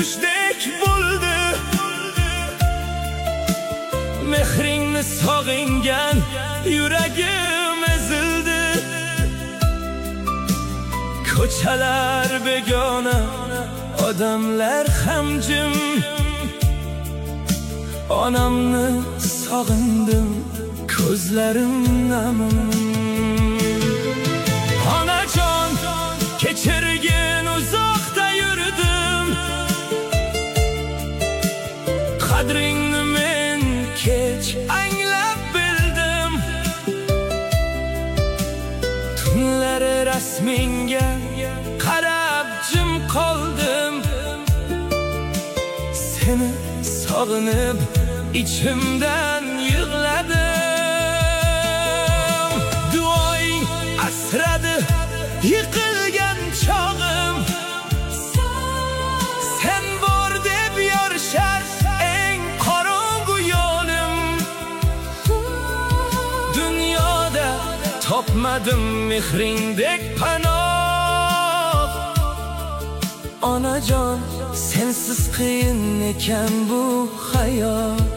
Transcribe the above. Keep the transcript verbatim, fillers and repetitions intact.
tushdek bo'ldi. Mehringni sog'ingan yuragim ezildi. Ko'chalar begona, odamlar ham jim. Onamni sog'indim, ko'zlarim nam. Onajon, kechirgin, uzoqda yurdim. Qadringni men kech anglab bildim. Tunlari rasmingga qarab jim qoldim. Seni sog'inib ichimdan yig'ladim. Duoing asradi yiqilgan chog'im. Sen bor deb yorishar eng qorong'u yo'lim. Dunyoda topmadim mehringdek panoh. Onajon, sensiz qiyin ekan bu hayot.